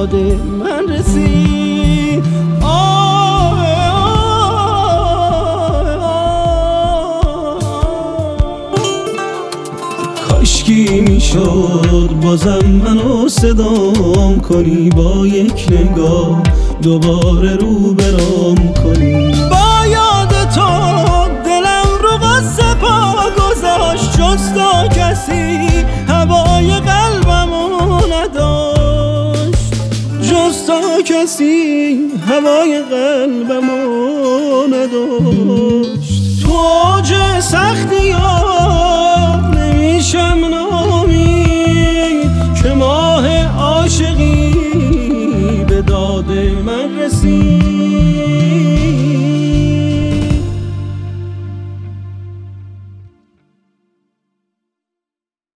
داد من رسید. کاشکی میشد بازم منو صدام کنی، با یک نگاه دوباره رو برام کنی. با یاد تو دلم رو قصه پا گذاشت، جز تا کسی هوای قلبمو نداشت، جز تا کسی هوای قلبمو نداشت. تو اوج سختی ها نمیشم نامید که ماه عاشقی به داد من رسید.